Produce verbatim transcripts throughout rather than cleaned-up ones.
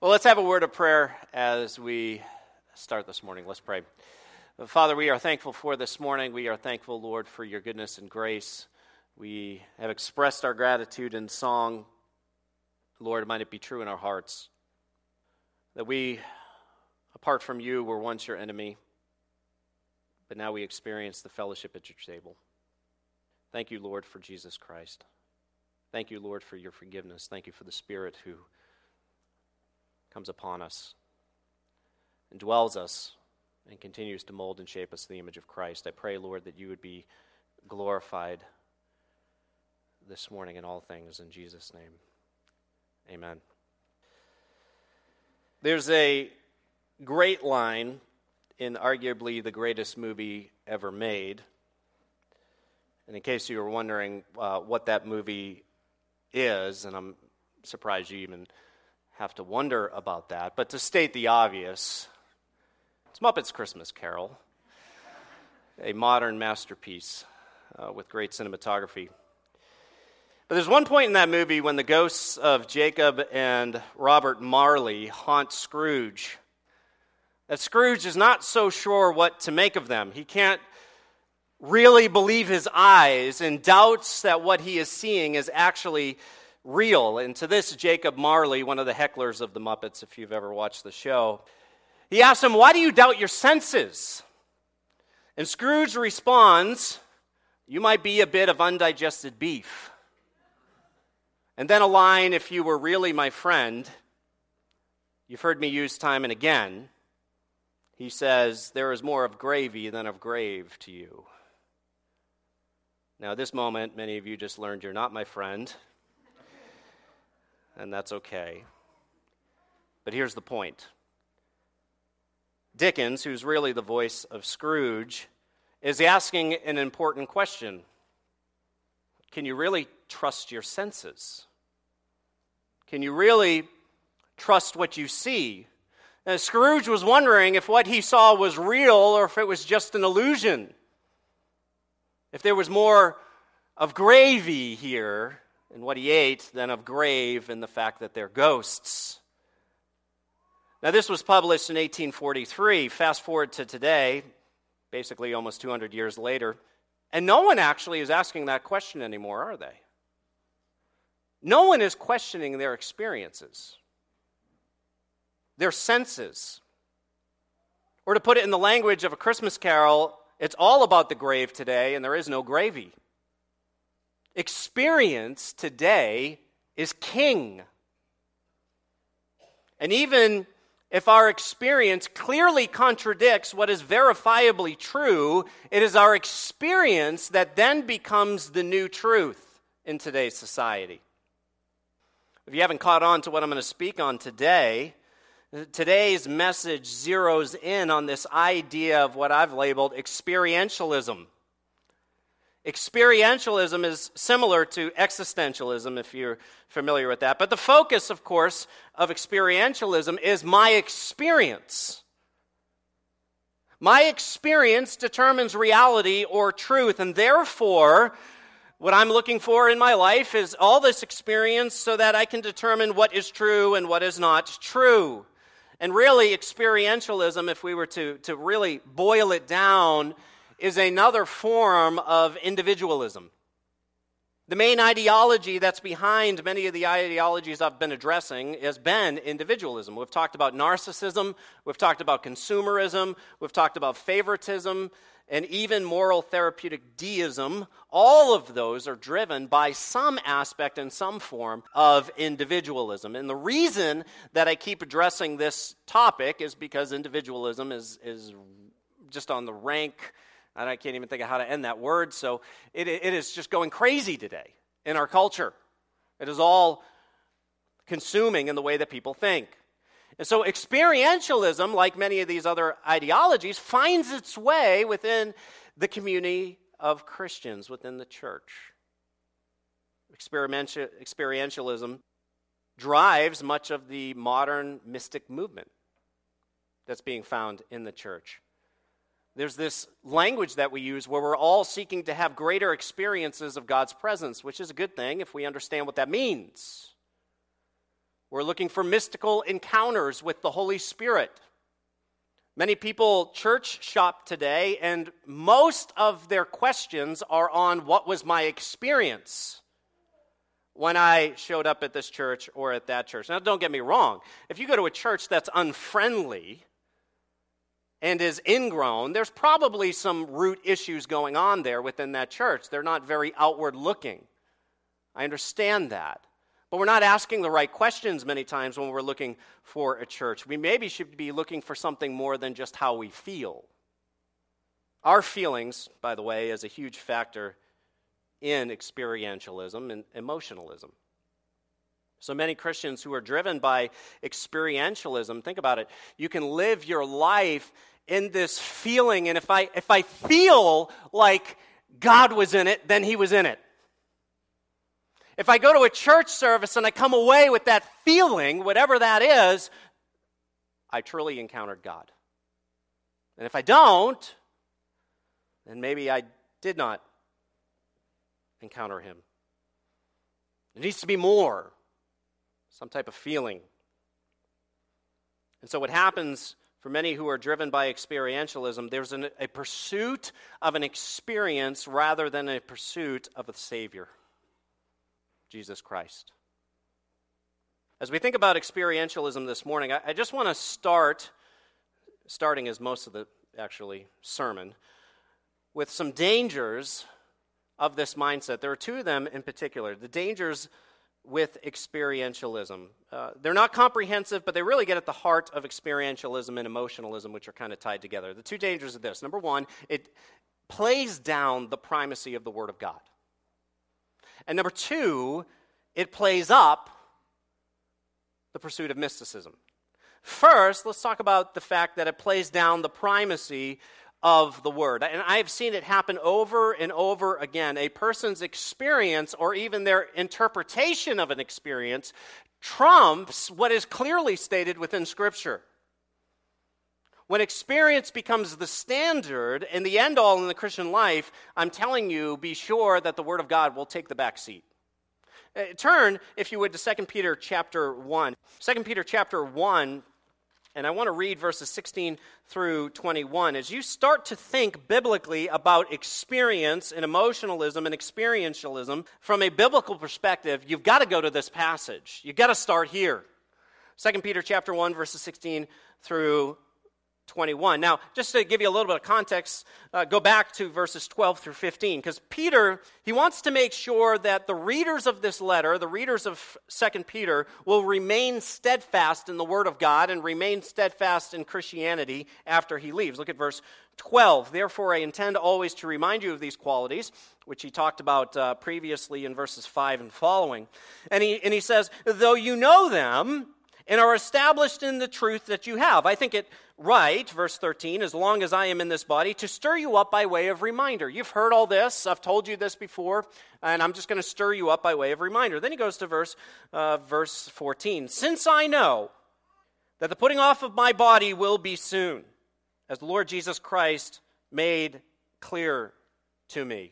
Well, let's have a word of prayer as we start this morning. Let's pray. Father, we are thankful for this morning. We are thankful, Lord, for your goodness and grace. We have expressed our gratitude in song. Lord, might it be true in our hearts that we, apart from you, were once your enemy, but now we experience the fellowship at your table. Thank you, Lord, for Jesus Christ. Thank you, Lord, for your forgiveness. Thank you for the Spirit who comes upon us and dwells us and continues to mold and shape us to the image of Christ. I pray, Lord, that you would be glorified this morning in all things. In Jesus' name, amen. There's a great line in arguably the greatest movie ever made. And in case you were wondering uh, what that movie is, and I'm surprised you even have to wonder about that, but to state the obvious, it's Muppets Christmas Carol, a modern masterpiece uh, with great cinematography. But there's one point in that movie when the ghosts of Jacob and Robert Marley haunt Scrooge, that Scrooge is not so sure what to make of them. He can't really believe his eyes and doubts that what he is seeing is actually real. And to this, Jacob Marley, one of the hecklers of the Muppets, if you've ever watched the show, he asks him, "Why do you doubt your senses?" And Scrooge responds, "You might be a bit of undigested beef." And then a line, "If you were really my friend," you've heard me use time and again. He says, "There is more of gravy than of grave to you." Now, at this moment, many of you just learned you're not my friend, and that's okay. But here's the point. Dickens, who's really the voice of Scrooge, is asking an important question. Can you really trust your senses? Can you really trust what you see? Now, Scrooge was wondering if what he saw was real or if it was just an illusion. If there was more of gravy here in what he ate than of grave in the fact that they're ghosts. Now, this was published in eighteen forty-three. Fast forward to today, basically almost two hundred years later, and no one actually is asking that question anymore, are they? No one is questioning their experiences, their senses. Or to put it in the language of A Christmas Carol, it's all about the grave today, and there is no gravy. Experience today is king. And even if our experience clearly contradicts what is verifiably true, it is our experience that then becomes the new truth in today's society. If you haven't caught on to what I'm going to speak on today, today's message zeroes in on this idea of what I've labeled experientialism. Experientialism is similar to existentialism, if you're familiar with that. But the focus, of course, of experientialism is my experience. My experience determines reality or truth, and therefore, what I'm looking for in my life is all this experience so that I can determine what is true and what is not true. And really, experientialism, if we were to, to really boil it down, is another form of individualism. The main ideology that's behind many of the ideologies I've been addressing has been individualism. We've talked about narcissism, we've talked about consumerism, we've talked about favoritism, and even moral therapeutic deism. All of those are driven by some aspect and some form of individualism. And the reason that I keep addressing this topic is because individualism is, is just on the rank, and I can't even think of how to end that word, so it, it is just going crazy today in our culture. It is all consuming in the way that people think. And so experientialism, like many of these other ideologies, finds its way within the community of Christians, within the church. Experiential, experientialism drives much of the modern mystic movement that's being found in the church. There's this language that we use where we're all seeking to have greater experiences of God's presence, which is a good thing if we understand what that means. We're looking for mystical encounters with the Holy Spirit. Many people church shop today, and most of their questions are on what was my experience when I showed up at this church or at that church. Now, don't get me wrong. If you go to a church that's unfriendly and is ingrown, there's probably some root issues going on there within that church. They're not very outward looking. I understand that. But we're not asking the right questions many times when we're looking for a church. We maybe should be looking for something more than just how we feel. Our feelings, by the way, is a huge factor in experientialism and emotionalism. So many Christians who are driven by experientialism, think about it, you can live your life in this feeling, and if I if I feel like God was in it, then he was in it. If I go to a church service and I come away with that feeling, whatever that is, I truly encountered God. And if I don't, then maybe I did not encounter him. There needs to be more, some type of feeling. And so what happens for many who are driven by experientialism, there's an, a pursuit of an experience rather than a pursuit of a Savior, Jesus Christ. As we think about experientialism this morning, I, I just want to start, starting as most of the, actually, sermon, with some dangers of this mindset. There are two of them in particular. The dangers with experientialism. Uh, they're not comprehensive, but they really get at the heart of experientialism and emotionalism, which are kind of tied together. The two dangers are this. Number one, it plays down the primacy of the Word of God. And number two, it plays up the pursuit of mysticism. First, let's talk about the fact that it plays down the primacy of the Word. And I have seen it happen over and over again. A person's experience or even their interpretation of an experience trumps what is clearly stated within Scripture. When experience becomes the standard and the end-all in the Christian life, I'm telling you, be sure that the Word of God will take the back seat. Uh, turn, if you would, to Second Peter chapter one. Second Peter chapter one, and I want to read verses sixteen through twenty-one. As you start to think biblically about experience and emotionalism and experientialism from a biblical perspective, you've got to go to this passage. You've got to start here. Second Peter chapter one, verses sixteen through twenty-one. Now, just to give you a little bit of context, uh, go back to verses twelve through fifteen, because Peter, he wants to make sure that the readers of this letter, the readers of Second Peter, will remain steadfast in the Word of God and remain steadfast in Christianity after he leaves. Look at verse twelve. Therefore, I intend always to remind you of these qualities, which he talked about uh, previously in verses five and following. And he, and he says, though you know them and are established in the truth that you have. I think it right, verse thirteen, as long as I am in this body, to stir you up by way of reminder. You've heard all this. I've told you this before, and I'm just going to stir you up by way of reminder. Then he goes to verse, uh, verse fourteen. Since I know that the putting off of my body will be soon, as the Lord Jesus Christ made clear to me.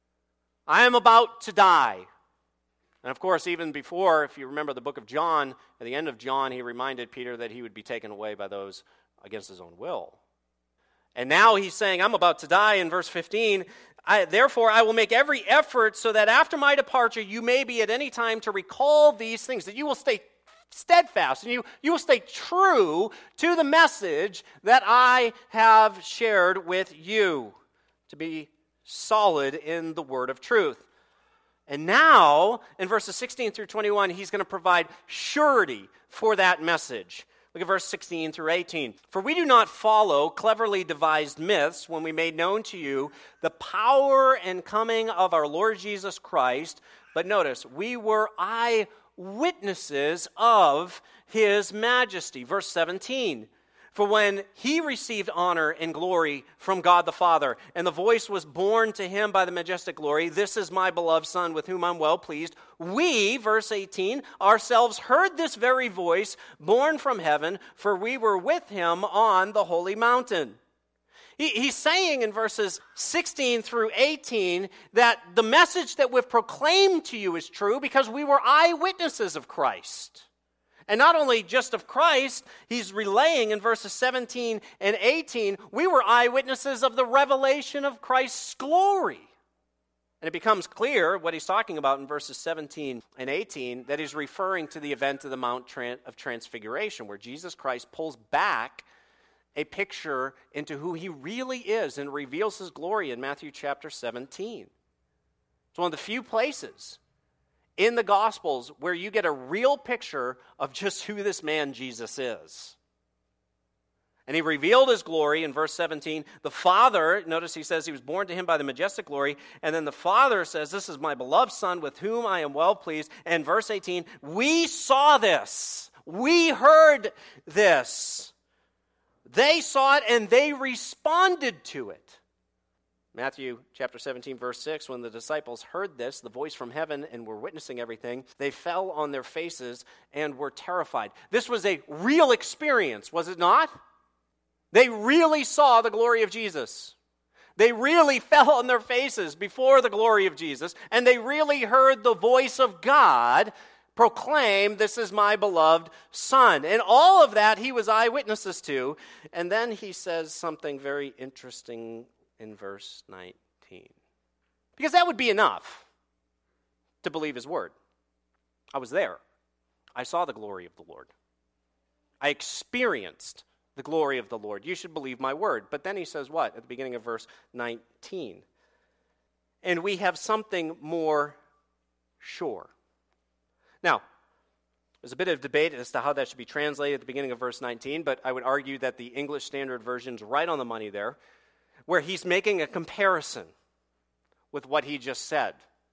I am about to die. And of course, even before, if you remember the book of John, at the end of John, he reminded Peter that he would be taken away by those against his own will. And now he's saying, I'm about to die in verse fifteen. I, Therefore, I will make every effort so that after my departure, you may be at any time to recall these things, that you will stay steadfast and you, you will stay true to the message that I have shared with you, to be solid in the word of truth. And now, in verses sixteen through twenty-one, he's going to provide surety for that message. Look at verse sixteen through eighteen. For we do not follow cleverly devised myths when we made known to you the power and coming of our Lord Jesus Christ. But notice, we were eyewitnesses of his majesty. Verse seventeen. For when he received honor and glory from God the Father, and the voice was borne to him by the majestic glory, this is my beloved Son with whom I'm well pleased, we, verse eighteen, ourselves heard this very voice borne from heaven, for we were with him on the holy mountain. He, he's saying in verses sixteen through eighteen that the message that we've proclaimed to you is true because we were eyewitnesses of Christ. And not only just of Christ, he's relaying in verses seventeen and eighteen, we were eyewitnesses of the revelation of Christ's glory. And it becomes clear what he's talking about in verses seventeen and eighteen, that he's referring to the event of the Mount of Transfiguration, where Jesus Christ pulls back a picture into who he really is and reveals his glory in Matthew chapter seventeen. It's one of the few places in the Gospels where you get a real picture of just who this man Jesus is. And he revealed his glory in verse seventeen. The Father, notice he says he was born to him by the majestic glory. And then the Father says, this is my beloved Son with whom I am well pleased. And verse eighteen, we saw this. We heard this. They saw it and they responded to it. Matthew chapter seventeen, verse six, when the disciples heard this, the voice from heaven, and were witnessing everything, they fell on their faces and were terrified. This was a real experience, was it not? They really saw the glory of Jesus. They really fell on their faces before the glory of Jesus, and they really heard the voice of God proclaim, this is my beloved Son. And all of that he was eyewitnesses to. And then he says something very interesting in verse nineteen. Because that would be enough to believe his word. I was there. I saw the glory of the Lord. I experienced the glory of the Lord. You should believe my word. But then he says what? At the beginning of verse nineteen. And we have something more sure. Now, there's a bit of debate as to how that should be translated at the beginning of verse nineteen, but I would argue that the English Standard Version's right on the money there, where he's making a comparison with what he just said.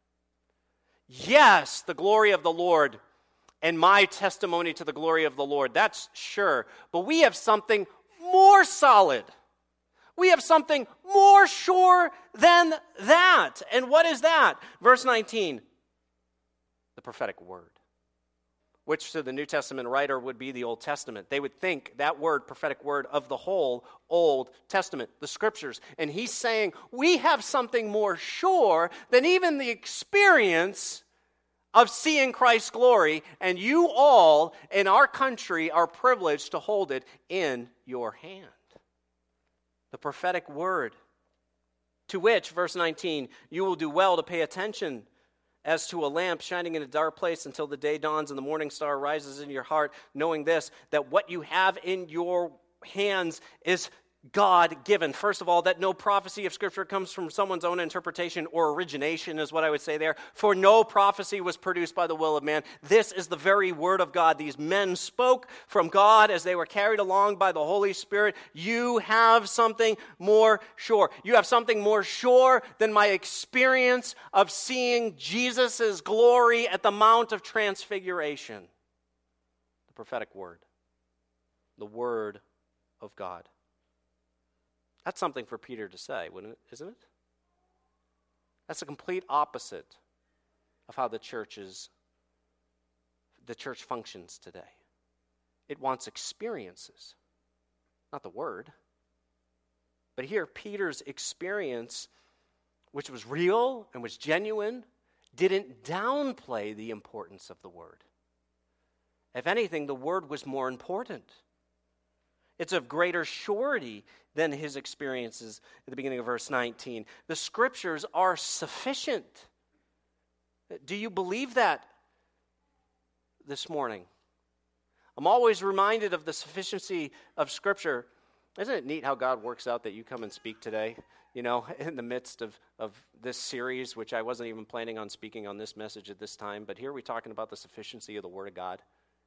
Yes, the glory of the Lord and my testimony to the glory of the Lord, that's sure. But we have something more solid. We have something more sure than that. And what is that? Verse nineteen, the prophetic word, which to the New Testament writer would be the Old Testament. They would think that word, prophetic word, of the whole Old Testament, the Scriptures. And he's saying, we have something more sure than even the experience of seeing Christ's glory, and you all in our country are privileged to hold it in your hand. The prophetic word, to which, verse nineteen, you will do well to pay attention as to a lamp shining in a dark place until the day dawns and the morning star rises in your heart, knowing this, that what you have in your hands is God-given. First of all, that no prophecy of Scripture comes from someone's own interpretation or origination is what I would say there. For no prophecy was produced by the will of man. This is the very word of God. These men spoke from God as they were carried along by the Holy Spirit. You have something more sure. You have something more sure than my experience of seeing Jesus' glory at the Mount of Transfiguration. The prophetic word. The word of God. That's something for Peter to say, wouldn't it, isn't it? That's the complete opposite of how the church is, the church functions today. It wants experiences, not the word. But here, Peter's experience, which was real and was genuine, didn't downplay the importance of the word. If anything, the word was more important. It's of greater surety than his experiences at the beginning of verse nineteen. The Scriptures are sufficient. Do you believe that this morning? I'm always reminded of the sufficiency of Scripture. Isn't it neat how God works out that you come and speak today, you know, in the midst of, of this series, which I wasn't even planning on speaking on this message at this time, but here we're talking about the sufficiency of the Word of God.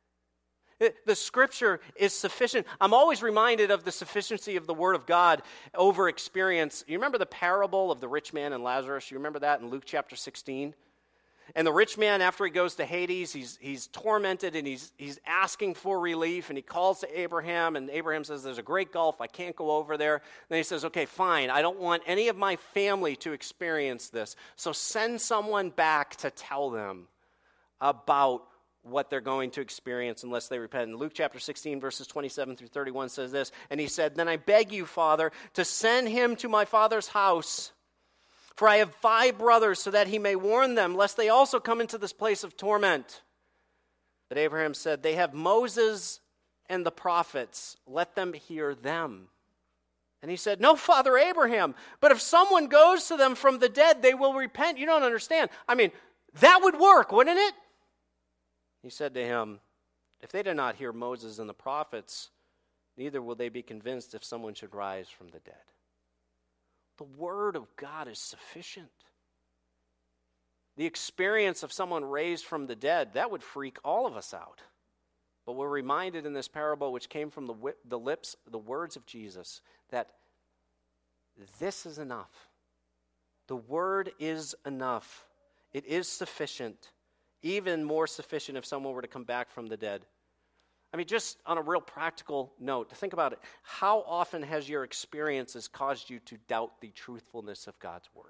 The Scripture is sufficient. I'm always reminded of the sufficiency of the Word of God over experience. You remember the parable of the rich man and Lazarus? You remember that in Luke chapter sixteen? And the rich man, after he goes to Hades, he's he's tormented and he's he's asking for relief, and he calls to Abraham, and Abraham says, there's a great gulf, I can't go over there. And then he says, okay, fine, I don't want any of my family to experience this, so send someone back to tell them about what they're going to experience unless they repent. And Luke chapter sixteen, verses twenty-seven through thirty-one says this, and he said, then I beg you, Father, to send him to my father's house, for I have five brothers, so that he may warn them, lest they also come into this place of torment. But Abraham said, they have Moses and the prophets. Let them hear them. And he said, no, Father Abraham, but if someone goes to them from the dead, they will repent. You don't understand. I mean, that would work, wouldn't it? He said to him, if they do not hear Moses and the prophets, neither will they be convinced if someone should rise from the dead. The word of God is sufficient. The experience of someone raised from the dead, that would freak all of us out. But we're reminded in this parable, which came from the, wi- the lips, the words of Jesus, that this is enough. The word is enough. It is sufficient, even more sufficient if someone were to come back from the dead. I mean, just on a real practical note, think about it. How often has your experiences caused you to doubt the truthfulness of God's word?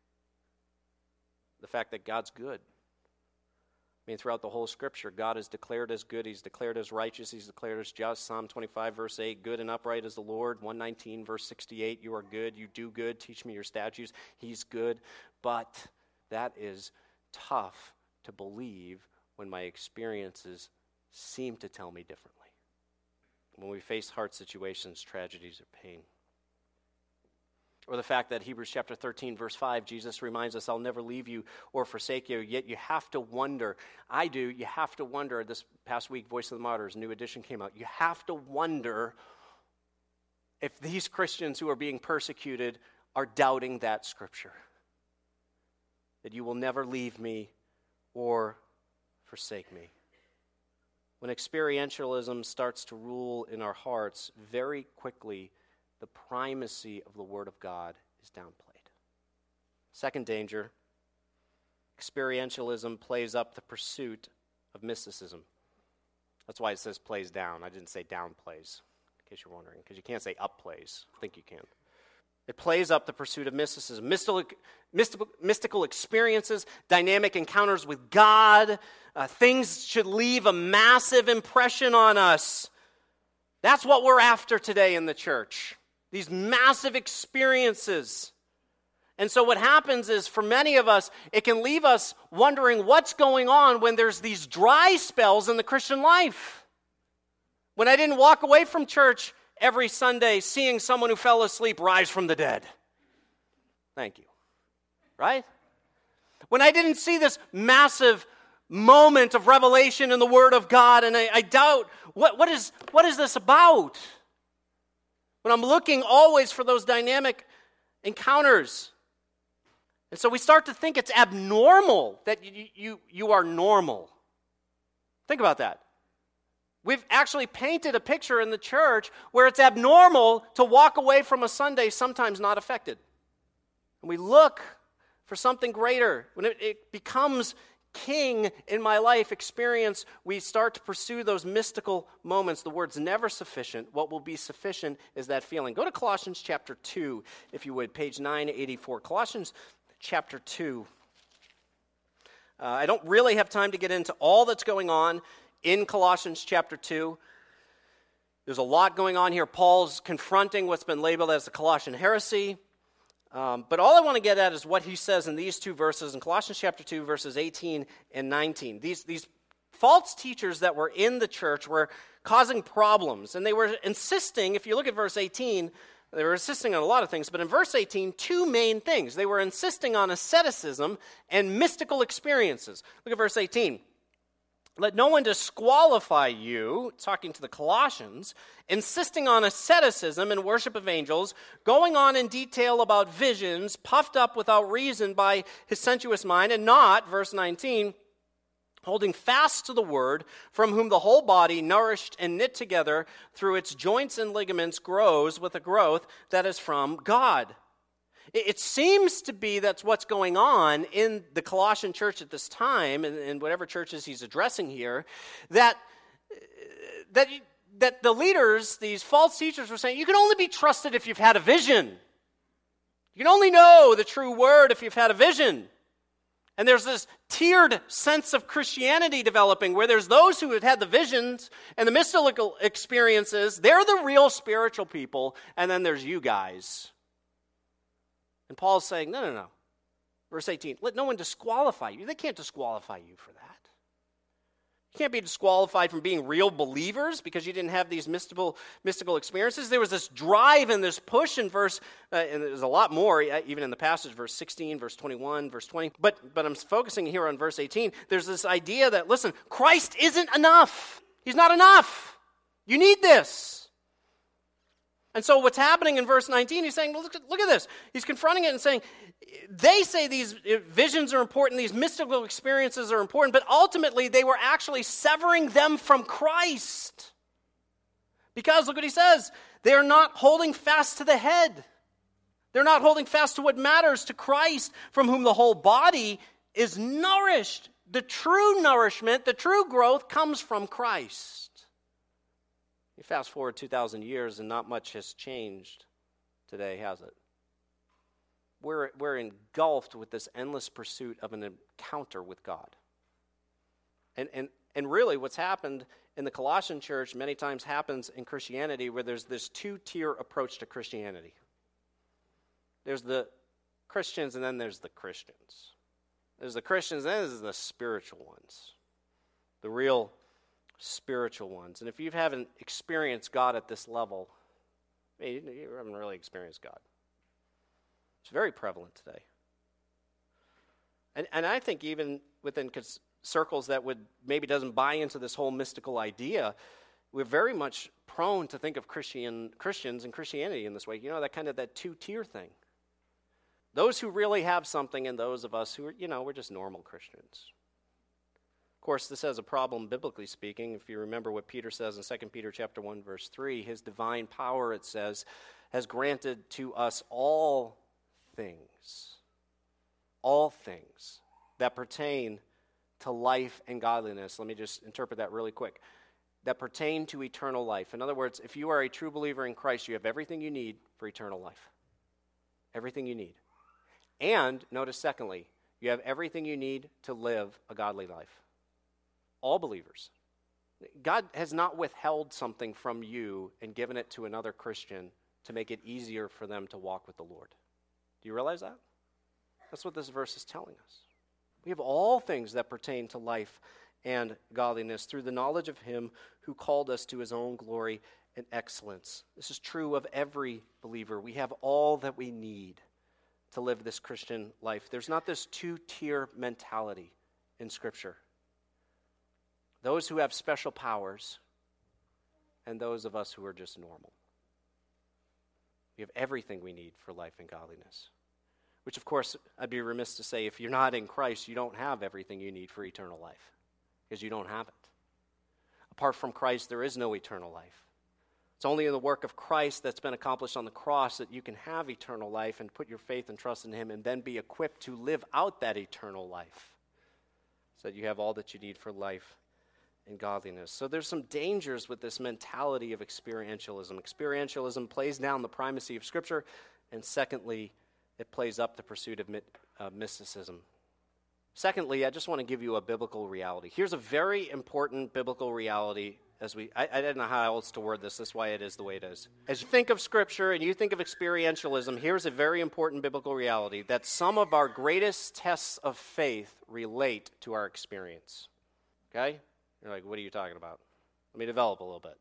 The fact that God's good. I mean, throughout the whole Scripture, God is declared as good. He's declared as righteous. He's declared as just. Psalm twenty-five, verse eight, good and upright is the Lord. one nineteen, verse sixty-eight, you are good. You do good. Teach me your statutes. He's good. But that is tough to believe when my experiences seem to tell me differently. When we face hard situations, tragedies, or pain. Or the fact that Hebrews chapter thirteen, verse five, Jesus reminds us, I'll never leave you or forsake you. Yet you have to wonder, I do, you have to wonder, this past week, Voice of the Martyrs, new edition came out. You have to wonder if these Christians who are being persecuted are doubting that scripture. That you will never leave me or forsake me. When experientialism starts to rule in our hearts, very quickly, the primacy of the Word of God is downplayed. Second danger, experientialism plays up the pursuit of mysticism. That's why it says plays down. I didn't say downplays, in case you're wondering, because you can't say upplays. I think you can. It plays up the pursuit of mysticism. Mystical, mystical, mystical experiences, dynamic encounters with God, uh, things should leave a massive impression on us. That's what we're after today in the church. These massive experiences. And so what happens is, for many of us, it can leave us wondering what's going on when there's these dry spells in the Christian life. When I didn't walk away from church every Sunday seeing someone who fell asleep rise from the dead. Thank you. Right? When I didn't see this massive moment of revelation in the Word of God, and I, I doubt, what, what is what is this about? When I'm looking always for those dynamic encounters. And so we start to think it's abnormal that you, you, you are normal. Think about that. We've actually painted a picture in the church where it's abnormal to walk away from a Sunday sometimes not affected. And we look for something greater. When it, it becomes king in my life experience, we start to pursue those mystical moments. The word's never sufficient. What will be sufficient is that feeling. Go to Colossians chapter two, if you would, page nine eighty-four. Colossians chapter two. Uh, I don't really have time to get into all that's going on in Colossians chapter two. There's a lot going on here. Paul's confronting what's been labeled as the Colossian heresy. Um, but all I want to get at is what he says in these two verses, in Colossians chapter two, verses eighteen and nineteen. These, these false teachers that were in the church were causing problems. And they were insisting, if you look at verse eighteen, they were insisting on a lot of things. But in verse eighteen, two main things. They were insisting on asceticism and mystical experiences. Look at verse eighteen. Let no one disqualify you, talking to the Colossians, insisting on asceticism and worship of angels, going on in detail about visions, puffed up without reason by his sensuous mind, and not, verse nineteen, holding fast to the word, from whom the whole body, nourished and knit together through its joints and ligaments, grows with a growth that is from God. It seems to be that's what's going on in the Colossian church at this time, and, and whatever churches he's addressing here, that, that, that the leaders, these false teachers, were saying, you can only be trusted if you've had a vision. You can only know the true word if you've had a vision. And there's this tiered sense of Christianity developing where there's those who have had the visions and the mystical experiences. They're the real spiritual people. And then there's you guys. And Paul's saying, no, no, no. Verse eighteen, let no one disqualify you. They can't disqualify you for that. You can't be disqualified from being real believers because you didn't have these mystical mystical experiences. There was this drive and this push in verse, uh, and there's a lot more, even in the passage, verse sixteen, verse twenty-one, verse twenty. But, but I'm focusing here on verse eighteen. There's this idea that, listen, Christ isn't enough. He's not enough. You need this. And so what's happening in verse nineteen, he's saying, look, look at this. He's confronting it and saying, they say these visions are important, these mystical experiences are important, but ultimately they were actually severing them from Christ. Because, look what he says, they are not holding fast to the head. They're not holding fast to what matters, to Christ, from whom the whole body is nourished. The true nourishment, the true growth comes from Christ. You fast forward two thousand years and not much has changed today, has it? We're, we're engulfed with this endless pursuit of an encounter with God. And, and, and really what's happened in the Colossian church many times happens in Christianity, where there's this two-tier approach to Christianity. There's the Christians and then there's the Christians. There's the Christians and then there's the spiritual ones. The real spiritual ones. And if you haven't experienced God at this level, you haven't really experienced God. It's very prevalent today. And, and I think even within cons- circles that would maybe doesn't buy into this whole mystical idea, we're very much prone to think of Christian Christians and Christianity in this way. You know, that kind of that two-tier thing. Those who really have something and those of us who are, you know, we're just normal Christians. Of course, this has a problem biblically speaking. If you remember what Peter says in Second Peter chapter one, verse three, his divine power, it says, has granted to us all things, all things that pertain to life and godliness. Let me just interpret that really quick. That pertain to eternal life. In other words, if you are a true believer in Christ, you have everything you need for eternal life. Everything you need. And, notice secondly, you have everything you need to live a godly life. All believers. God has not withheld something from you and given it to another Christian to make it easier for them to walk with the Lord. Do you realize that? That's what this verse is telling us. We have all things that pertain to life and godliness through the knowledge of him who called us to his own glory and excellence. This is true of every believer. We have all that we need to live this Christian life. There's not this two-tier mentality in Scripture. Those who have special powers and those of us who are just normal. We have everything we need for life and godliness. Which, of course, I'd be remiss to say, if you're not in Christ, you don't have everything you need for eternal life. Because you don't have it. Apart from Christ, there is no eternal life. It's only in the work of Christ that's been accomplished on the cross that you can have eternal life and put your faith and trust in him and then be equipped to live out that eternal life. So that you have all that you need for life and godliness. So there's some dangers with this mentality of experientialism. Experientialism plays down the primacy of Scripture, and secondly, it plays up the pursuit of uh, mysticism. Secondly, I just want to give you a biblical reality. Here's a very important biblical reality. As we, I, I didn't know how else to word this. That's why it is the way it is. As you think of Scripture and you think of experientialism, here's a very important biblical reality, that some of our greatest tests of faith relate to our experience. Okay? You're like, what are you talking about? Let me develop a little bit.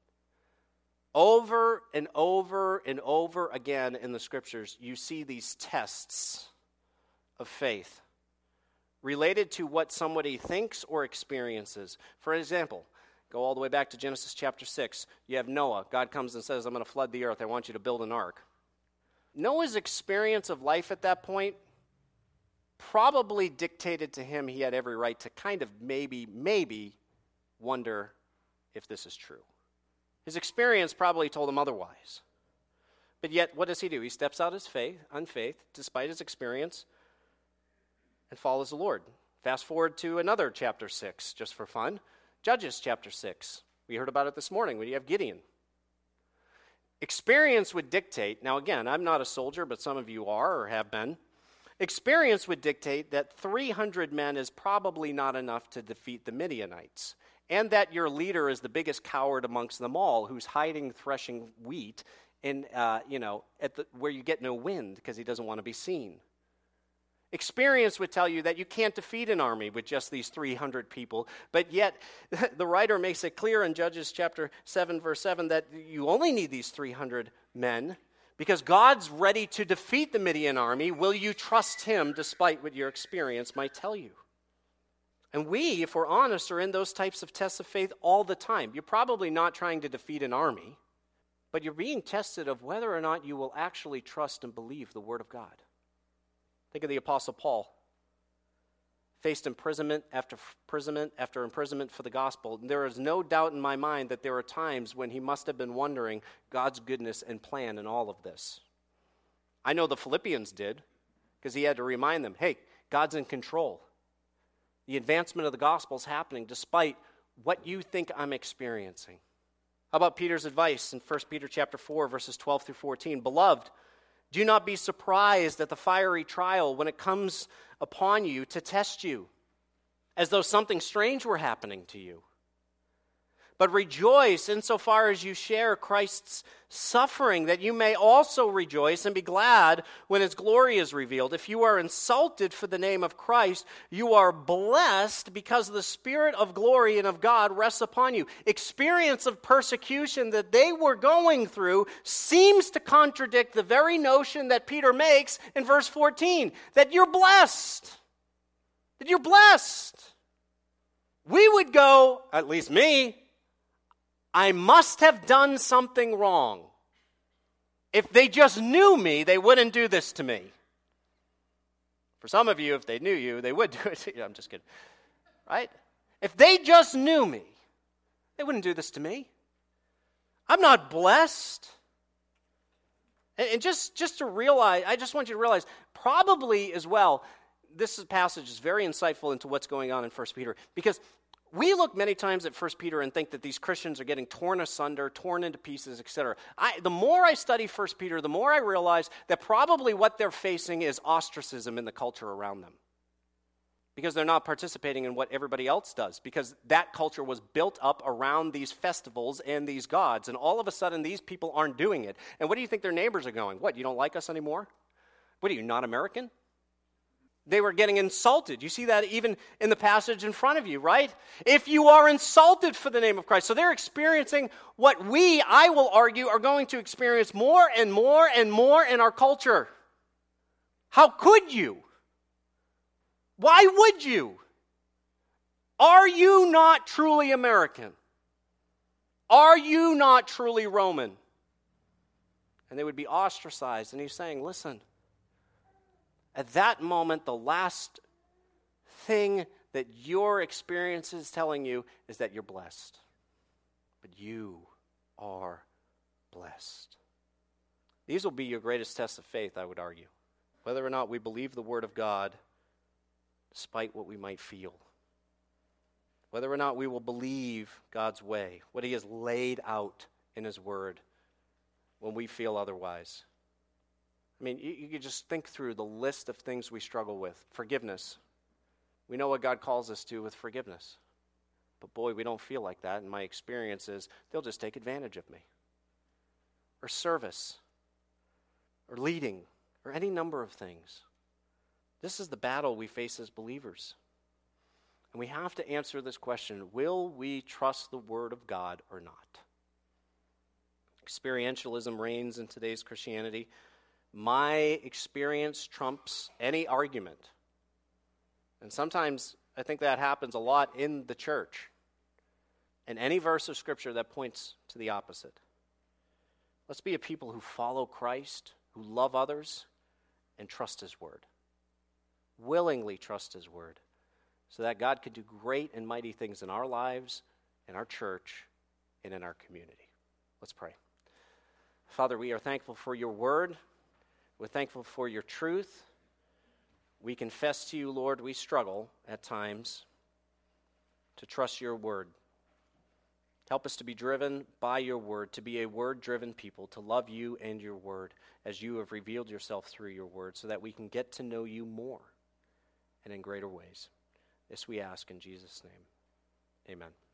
Over and over and over again in the Scriptures, you see these tests of faith related to what somebody thinks or experiences. For example, go all the way back to Genesis chapter six. You have Noah. God comes and says, I'm going to flood the earth. I want you to build an ark. Noah's experience of life at that point probably dictated to him he had every right to kind of maybe, maybe wonder if this is true. His experience probably told him otherwise. But yet, what does he do? He steps out his faith, unfaith, despite his experience, and follows the Lord. Fast forward to another chapter six, just for fun. Judges chapter six. We heard about it this morning when you have Gideon. Experience would dictate, now again, I'm not a soldier, but some of you are or have been. Experience would dictate that three hundred men is probably not enough to defeat the Midianites. And that your leader is the biggest coward amongst them all, who's hiding threshing wheat in, uh, you know, at the, where you get no wind because he doesn't want to be seen. Experience would tell you that you can't defeat an army with just these three hundred people, but yet the writer makes it clear in Judges chapter seven, verse seven, that you only need these three hundred men because God's ready to defeat the Midian army. Will you trust him despite what your experience might tell you? And we, if we're honest, are in those types of tests of faith all the time. You're probably not trying to defeat an army, but you're being tested of whether or not you will actually trust and believe the Word of God. Think of the Apostle Paul. Faced imprisonment after imprisonment after imprisonment for the gospel. And there is no doubt in my mind that there are times when he must have been wondering God's goodness and plan in all of this. I know the Philippians did, because he had to remind them, hey, God's in control. The advancement of the gospel is happening despite what you think I'm experiencing. How about Peter's advice in First Peter chapter four, verses twelve through fourteen? Beloved, do not be surprised at the fiery trial when it comes upon you to test you, as though something strange were happening to you. But rejoice insofar as you share Christ's suffering, that you may also rejoice and be glad when his glory is revealed. If you are insulted for the name of Christ, you are blessed because the Spirit of glory and of God rests upon you. Experience of persecution that they were going through seems to contradict the very notion that Peter makes in verse fourteen, that you're blessed. That you're blessed. We would go, at least me, I must have done something wrong. If they just knew me, they wouldn't do this to me. For some of you, if they knew you, they would do it. I'm just kidding. Right? If they just knew me, they wouldn't do this to me. I'm not blessed. And just, just to realize, I just want you to realize, probably as well, this passage is very insightful into what's going on in First Peter, because we look many times at First Peter and think that these Christians are getting torn asunder, torn into pieces, et cetera. I, the more I study First Peter, the more I realize that probably what they're facing is ostracism in the culture around them. Because they're not participating in what everybody else does. Because that culture was built up around these festivals and these gods. And all of a sudden, these people aren't doing it. And what do you think their neighbors are going? What, you don't like us anymore? What are you, not American? They were getting insulted. You see that even in the passage in front of you, right? If you are insulted for the name of Christ. So they're experiencing what we, I will argue, are going to experience more and more and more in our culture. How could you? Why would you? Are you not truly American? Are you not truly Roman? And they would be ostracized. And he's saying, listen, at that moment, the last thing that your experience is telling you is that you're blessed. But you are blessed. These will be your greatest tests of faith, I would argue. Whether or not we believe the Word of God, despite what we might feel. Whether or not we will believe God's way, what He has laid out in His Word, when we feel otherwise. I mean, you, you could just think through the list of things we struggle with. Forgiveness. We know what God calls us to with forgiveness. But boy, we don't feel like that. And my experience is they'll just take advantage of me. Or service. Or leading. Or any number of things. This is the battle we face as believers. And we have to answer this question, will we trust the Word of God or not? Experientialism reigns in today's Christianity. My experience trumps any argument. And sometimes I think that happens a lot in the church. And any verse of Scripture that points to the opposite. Let's be a people who follow Christ, who love others, and trust His Word. Willingly trust His Word, so that God could do great and mighty things in our lives, in our church, and in our community. Let's pray. Father, we are thankful for your Word. We're thankful for your truth. We confess to you, Lord, we struggle at times to trust your Word. Help us to be driven by your Word, to be a Word-driven people, to love you and your Word as you have revealed yourself through your Word, so that we can get to know you more and in greater ways. This we ask in Jesus' name. Amen.